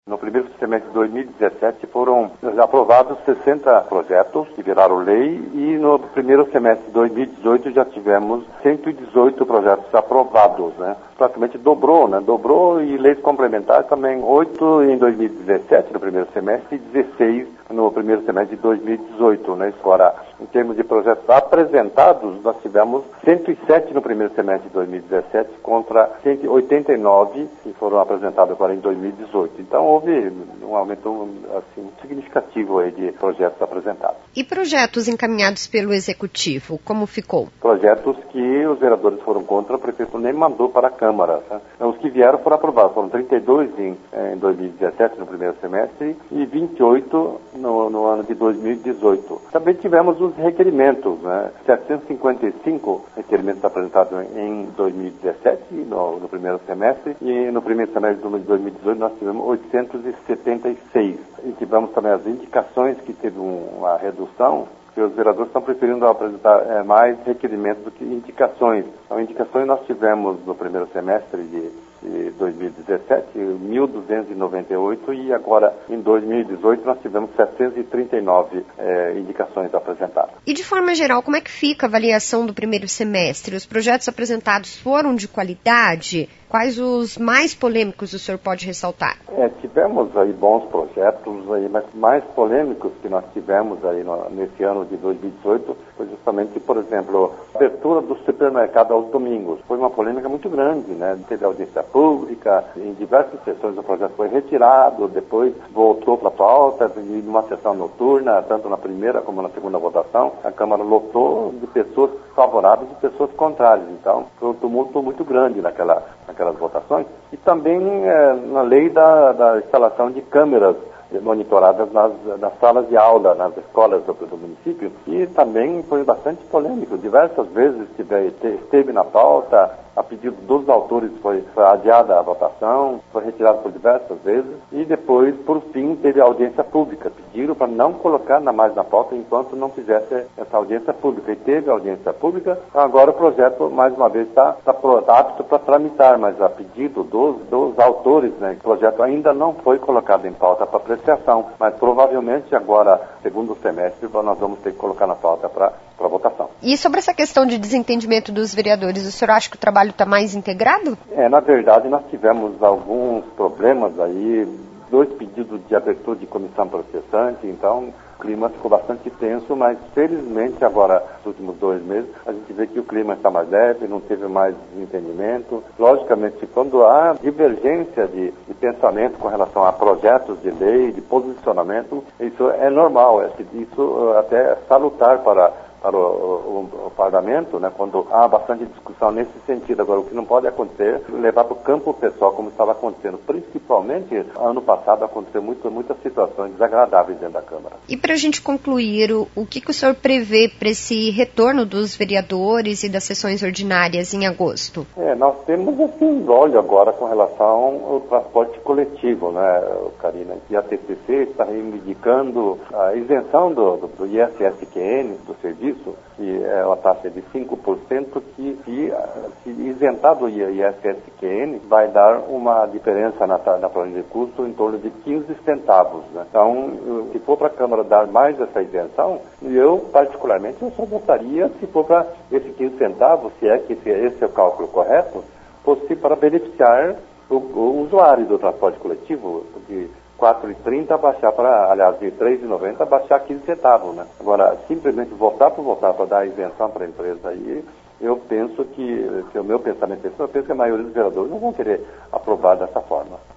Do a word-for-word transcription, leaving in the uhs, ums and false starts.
No primeiro semestre de dois mil e dezessete foram aprovados sessenta projetos que viraram lei e no primeiro semestre de dois mil e dezoito já tivemos cento e dezoito projetos aprovados, né? Praticamente dobrou, né? Dobrou e leis complementares também, oito em dois mil e dezessete no primeiro semestre e dezesseis no primeiro semestre de dois mil e dezoito, né? Agora, em termos de projetos apresentados, nós tivemos cento e sete no primeiro semestre de dois mil e dezessete contra cento e oitenta e nove que foram apresentados agora em dois mil e dezoito. Então, houve um aumento assim, significativo aí de projetos apresentados. E projetos encaminhados pelo Executivo, como ficou? Projetos que os vereadores foram contra, o prefeito nem mandou para a Câmara. Tá? Os que vieram foram aprovados, foram trinta e dois em, em dois mil e dezessete, no primeiro semestre, e vinte e oito no, no ano de dois mil e dezoito. Também tivemos os requerimentos, né? setecentos e cinquenta e cinco requerimentos apresentados em dois mil e dezessete, no, no primeiro semestre, e no primeiro semestre de dois mil e dezoito nós tivemos oitocentos e setenta e seis. E tivemos também as indicações que teve uma redução, que os vereadores estão preferindo apresentar é, mais requerimentos do que indicações. Então, indicações nós tivemos no primeiro semestre de de dois mil e dezessete, mil duzentos e noventa e oito, e agora em dois mil e dezoito nós tivemos setecentos e trinta e nove eh, indicações apresentadas. E de forma geral, como é que fica a avaliação do primeiro semestre? Os projetos apresentados foram de qualidade? Quais os mais polêmicos o senhor pode ressaltar? É, tivemos aí bons projetos, aí, mas mais polêmicos que nós tivemos aí no, nesse ano de dois mil e dezoito foi justamente, por exemplo, a abertura do supermercado aos domingos. Foi uma polêmica muito grande, né? Teve audiência pública, em diversas sessões o projeto foi retirado, depois voltou para a pauta, e numa sessão noturna, tanto na primeira como na segunda votação, a Câmara lotou de pessoas favoráveis e pessoas contrárias. Então, foi um tumulto muito grande naquela, naquelas votações. E também é, na lei da, da instalação de câmeras monitoradas nas, nas salas de aula, nas escolas do, do município, e também foi bastante polêmico. Diversas vezes esteve, esteve na pauta, a pedido dos autores foi adiada a votação, foi retirada por diversas vezes, e depois, por fim, teve audiência pública. Pediram para não colocar na, mais na pauta enquanto não fizesse essa audiência pública. E teve audiência pública, agora o projeto, mais uma vez, está tá, tá apto para tramitar, mas a pedido dos, dos autores, né, o projeto ainda não foi colocado em pauta para apreciação, mas provavelmente agora, segundo semestre, nós vamos ter que colocar na pauta para para votação. E sobre essa questão de desentendimento dos vereadores, o senhor acha que o trabalho está mais integrado? É, na verdade, nós tivemos alguns problemas aí, dois pedidos de abertura de comissão processante, então o clima ficou bastante tenso, mas felizmente agora, nos últimos dois meses, a gente vê que o clima está mais leve, não teve mais desentendimento. Logicamente, quando há divergência de, de pensamento com relação a projetos de lei, de posicionamento, isso é normal, é, isso até é salutar para para o, o, o parlamento, né, quando há bastante discussão nesse sentido. Agora, o que não pode acontecer é levar para o campo pessoal, como estava acontecendo. Principalmente, ano passado, aconteceu muito, muitas situações desagradáveis dentro da Câmara. E para a gente concluir, o, o que, que o senhor prevê para esse retorno dos vereadores e das sessões ordinárias em agosto? É, nós temos esse embrólio agora com relação ao transporte coletivo, né, Karina? E a T C C está reivindicando a isenção do, do, do I S S Q N, do serviço, que é uma taxa de cinco por cento, que se, se isentar do I S S Q N vai dar uma diferença na, na planilha de custo em torno de quinze centavos. Né? Então, se for para a Câmara dar mais essa isenção, eu, particularmente, eu só gostaria, se for para esses quinze centavos, se é que esse, esse é o cálculo correto, fosse para beneficiar o, o usuário do transporte coletivo, de quatro reais e trinta centavos baixar para, aliás, de três reais e noventa centavos baixar quinze centavos, né? Agora, simplesmente voltar para voltar para dar isenção para a empresa aí, eu penso que, que o meu pensamento é esse, eu penso que a maioria dos vereadores não vão querer aprovar dessa forma.